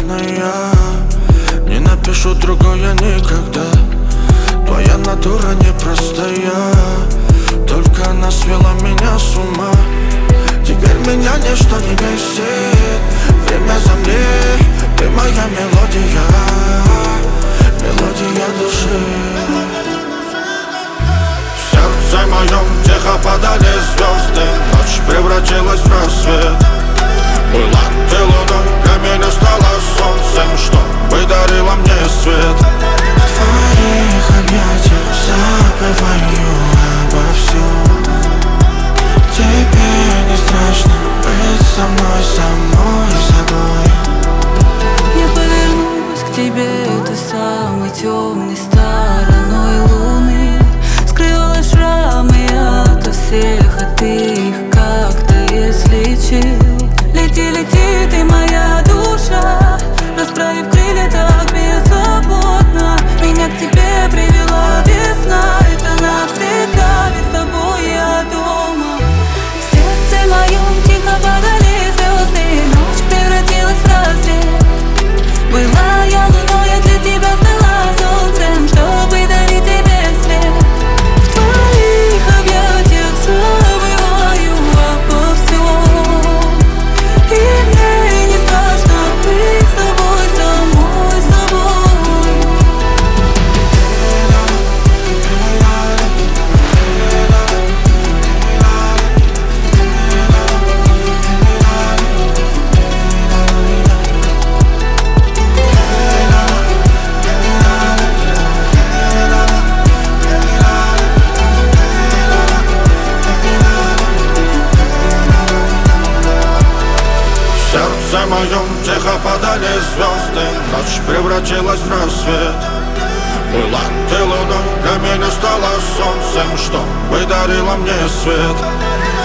наверное, не напишу другое никогда. Твоя натура непростая, только она свела меня с ума. Теперь меня ничто не бесит, время замри, ты моя мелодия, мелодия души. В сердце моем тихо падали звезды, ночь превратилась в рассвет. Была ты луной, для меня стала солнцем, чтобы дарила мне свет. В твоих объятиях забываю обо всем. Тебе не страшно быть со мной, самой собой. Я повернусь к тебе той самой темной стороной луны. Скрыла шрамы ото всех, а ты их как-то излечил. Лети, лети, ты моя душа, расправив крылья так беззаботно. Меня к тебе привела весна, это навсегда, ведь с тобой я дома. В сердце моем тихо падали звезды, ночь превратилась в рассвет. Была я луной, я для тебя стала солнцем, чтобы дарить тебе свет. В твоих объятиях забываю обо всем. И мне не страшно быть с тобой, самой собой. В сердце моем тихо падали звезды, ночь превратилась в рассвет. Была ты луной, для меня стала солнцем, чтобы дарила мне свет.